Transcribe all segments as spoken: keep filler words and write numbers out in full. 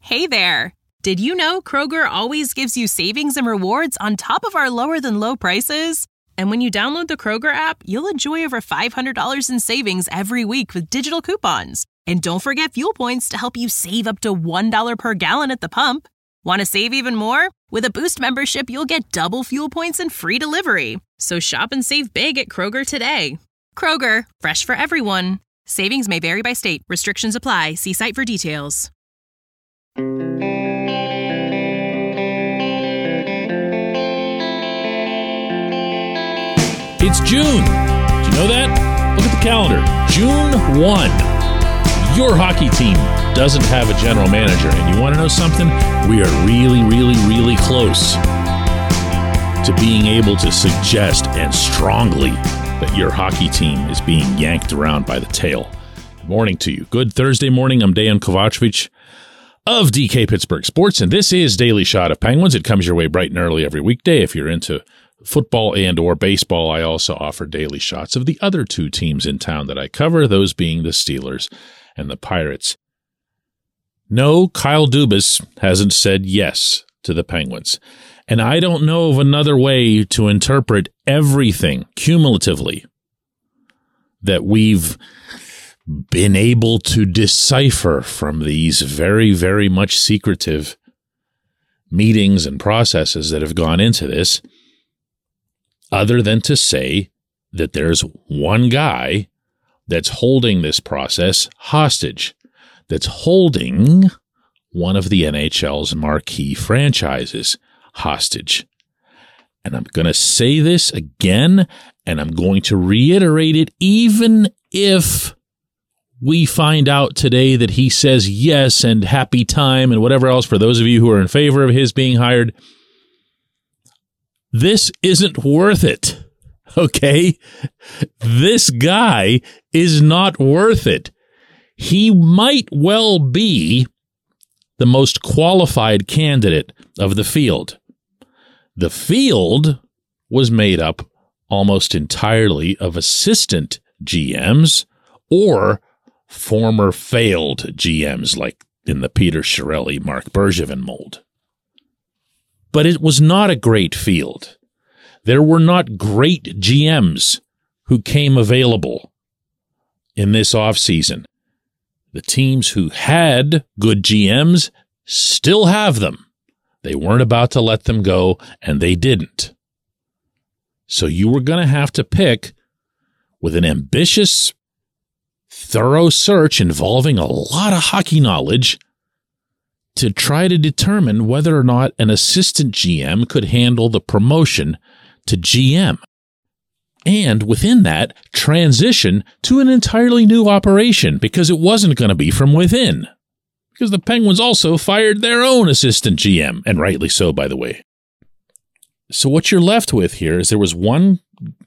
Hey there! Did you know Kroger always gives you savings and rewards on top of our lower-than-low prices? And when you download the Kroger app, you'll enjoy over five hundred dollars in savings every week with digital coupons. And don't forget fuel points to help you save up to one dollar per gallon at the pump. Want to save even more? With a Boost membership, you'll get double fuel points and free delivery. So shop and save big at Kroger today. Kroger, fresh for everyone. Savings may vary by state. Restrictions apply. See site for details. It's June. Did you know that? Look at the calendar. June first. Your hockey team doesn't have a general manager. And you want to know something? We are really, really, really close to being able to suggest and strongly that your hockey team is being yanked around by the tail. Good morning to you. Good Thursday morning. I'm Dejan Kovacevic of D K Pittsburgh Sports, and this is Daily Shot of Penguins. It comes your way bright and early every weekday. If you're into football and or baseball, I also offer daily shots of the other two teams in town that I cover, those being the Steelers and the Pirates. No, Kyle Dubas hasn't said yes to the Penguins. And I don't know of another way to interpret everything cumulatively that we've been able to decipher from these very, very much secretive meetings and processes that have gone into this, other than to say that there's one guy that's holding this process hostage, that's holding one of the N H L's marquee franchises hostage. And I'm going to say this again, and I'm going to reiterate it even if we find out today that he says yes and happy time and whatever else for those of you who are in favor of his being hired. This isn't worth it, okay? This guy is not worth it. He might well be the most qualified candidate of the field. The field was made up almost entirely of assistant G Ms or former failed G Ms like in the Peter Chiarelli, Mark Bergevin mold. But it was not a great field. There were not great G Ms who came available in this offseason. The teams who had good G Ms still have them. They weren't about to let them go, and they didn't. So you were going to have to pick with an ambitious, thorough search involving a lot of hockey knowledge to try to determine whether or not an assistant G M could handle the promotion to G M. And within that, transition to an entirely new operation because it wasn't going to be from within. Because the Penguins also fired their own assistant G M, and rightly so, by the way. So what you're left with here is there was one,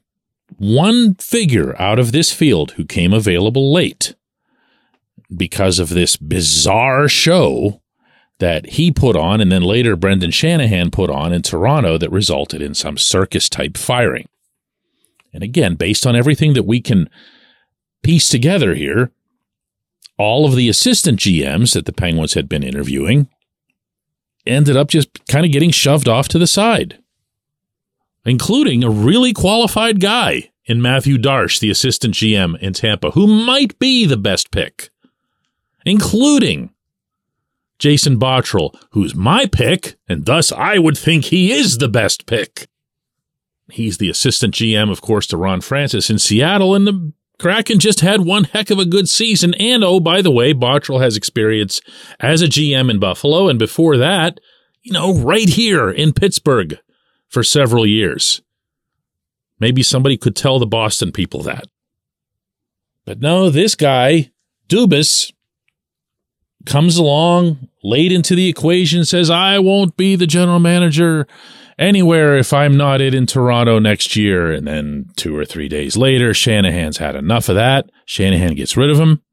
one figure out of this field who came available late because of this bizarre show that he put on and then later Brendan Shanahan put on in Toronto that resulted in some circus-type firing. And again, based on everything that we can piece together here, all of the assistant G Ms that the Penguins had been interviewing ended up just kind of getting shoved off to the side, including a really qualified guy in Matthew Darche, the assistant G M in Tampa, who might be the best pick, including Jason Botterill, who's my pick, and thus I would think he is the best pick. He's the assistant G M, of course, to Ron Francis in Seattle, and the Kraken just had one heck of a good season. And, oh, by the way, Botterill has experience as a G M in Buffalo, and before that, you know, right here in Pittsburgh for several years. Maybe somebody could tell the Boston people that. But no, this guy, Dubas, comes along late into the equation, says, I won't be the general manager anywhere if I'm not it in Toronto next year. And then two or three days later, Shanahan's had enough of that. Shanahan gets rid of him.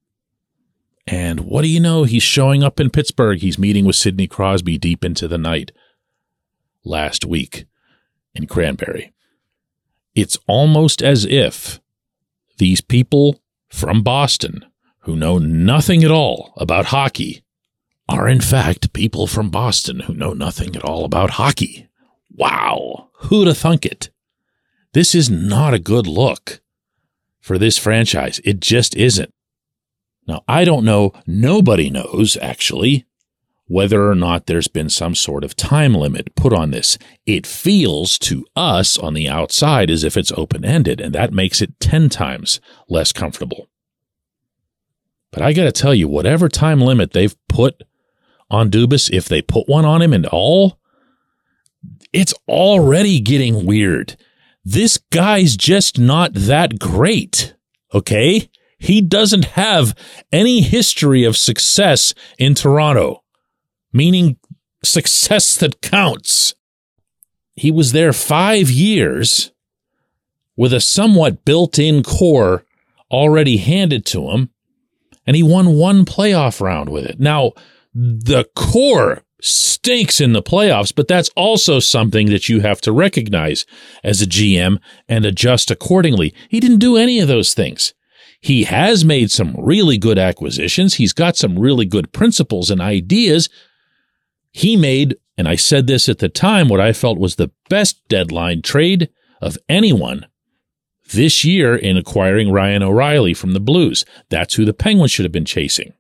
And what do you know? He's showing up in Pittsburgh. He's meeting with Sidney Crosby deep into the night last week in Cranberry. It's almost as if these people from Boston who know nothing at all about hockey are in fact people from Boston who know nothing at all about hockey. Wow, who'd have thunk it? This is not a good look for this franchise. It just isn't. Now, I don't know, nobody knows, actually, whether or not there's been some sort of time limit put on this. It feels to us on the outside as if it's open-ended, and that makes it ten times less comfortable. But I got to tell you, whatever time limit they've put on Dubas, if they put one on him at all, it's already getting weird. This guy's just not that great, okay? He doesn't have any history of success in Toronto, meaning success that counts. He was there five years with a somewhat built-in core already handed to him, and he won one playoff round with it. Now, the core stinks in the playoffs, but that's also something that you have to recognize as a G M and adjust accordingly. He didn't do any of those things. He has made some really good acquisitions. He's got some really good principles and ideas. He made, and I said this at the time, what I felt was the best deadline trade of anyone this year in acquiring Ryan O'Reilly from the Blues. That's who the Penguins should have been chasing.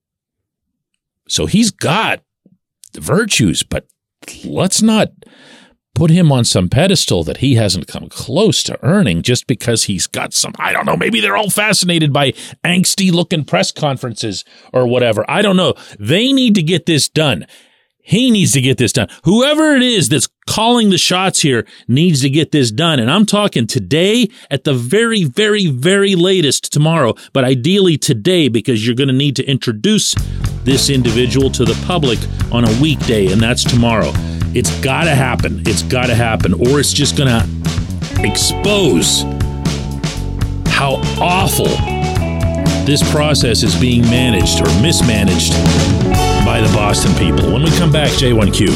So he's got the virtues, but let's not put him on some pedestal that he hasn't come close to earning just because he's got some, I don't know, maybe they're all fascinated by angsty-looking press conferences or whatever. I don't know. They need to get this done. He needs to get this done. Whoever it is that's calling the shots here needs to get this done. And I'm talking today, at the very, very, very latest tomorrow, but ideally today, because you're going to need to introduce this individual to the public on a weekday, and that's tomorrow. It's got to happen. It's got to happen, or it's just going to expose how awful this process is being managed or mismanaged by the Boston people. When we come back, J one Q.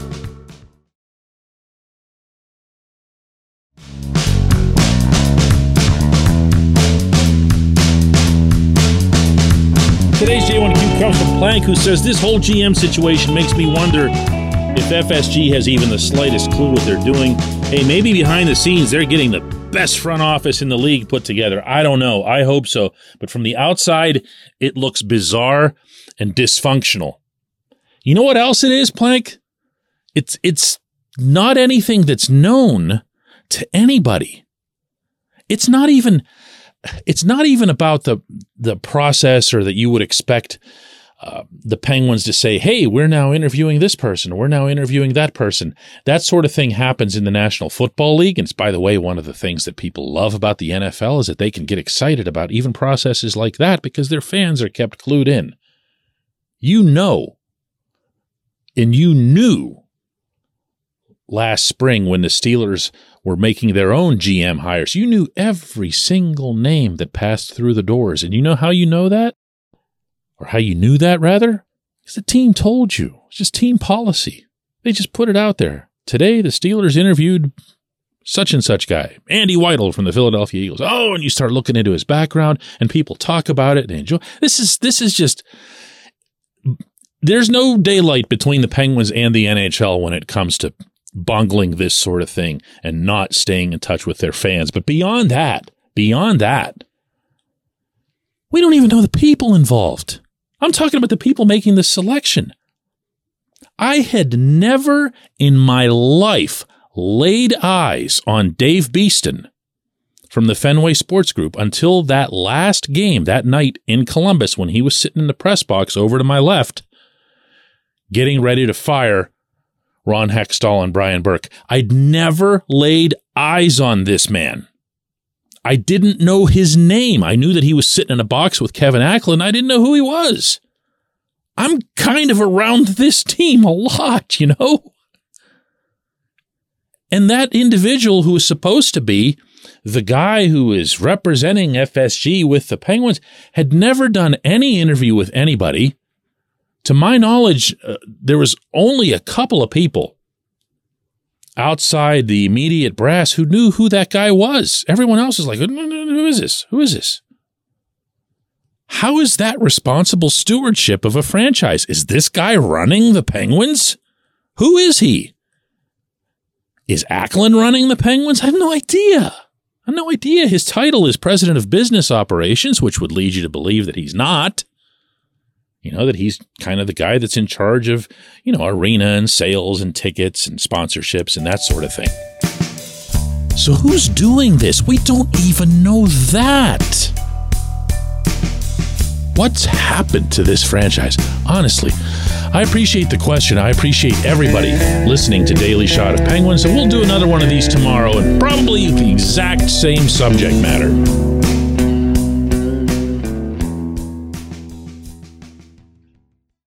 Today's J one Q comes from Plank, who says, this whole G M situation makes me wonder if F S G has even the slightest clue what they're doing. Hey, maybe behind the scenes they're getting the best front office in the league put together. I don't know. I hope so. But from the outside, it looks bizarre and dysfunctional. You know what else it is, Plank? It's it's not anything that's known to anybody. It's not even it's not even about the the process, or that you would expect uh, the Penguins to say, hey, we're now interviewing this person, we're now interviewing that person. That sort of thing happens in the National Football League. And it's, by the way, one of the things that people love about the N F L is that they can get excited about even processes like that because their fans are kept clued in. You know, and you knew last spring when the Steelers were making their own G M hires, you knew every single name that passed through the doors. And you know how you know that? Or how you knew that, rather? Because the team told you. It's just team policy. They just put it out there. Today, the Steelers interviewed such and such guy, Andy Weidel from the Philadelphia Eagles. Oh, and you start looking into his background, and people talk about it and enjoy. This is this is just... There's no daylight between the Penguins and the N H L when it comes to bungling this sort of thing and not staying in touch with their fans. But beyond that, beyond that, we don't even know the people involved. I'm talking about the people making the selection. I had never in my life laid eyes on Dave Beeston from the Fenway Sports Group until that last game that night in Columbus when he was sitting in the press box over to my left, getting ready to fire Ron Hextall and Brian Burke. I'd never laid eyes on this man. I didn't know his name. I knew that he was sitting in a box with Kevin Acklin. I didn't know who he was. I'm kind of around this team a lot, you know? And that individual who is supposed to be the guy who is representing F S G with the Penguins had never done any interview with anybody. To my knowledge, uh, there was only a couple of people outside the immediate brass who knew who that guy was. Everyone else is like, who is this? Who is this? How is that responsible stewardship of a franchise? Is this guy running the Penguins? Who is he? Is Acklin running the Penguins? I have no idea. I have no idea. His title is President of Business Operations, which would lead you to believe that he's not. You know, that he's kind of the guy that's in charge of, you know, arena and sales and tickets and sponsorships and that sort of thing. So who's doing this? We don't even know that. What's happened to this franchise? Honestly, I appreciate the question. I appreciate everybody listening to Daily Shot of Penguins, and we'll do another one of these tomorrow and probably the exact same subject matter.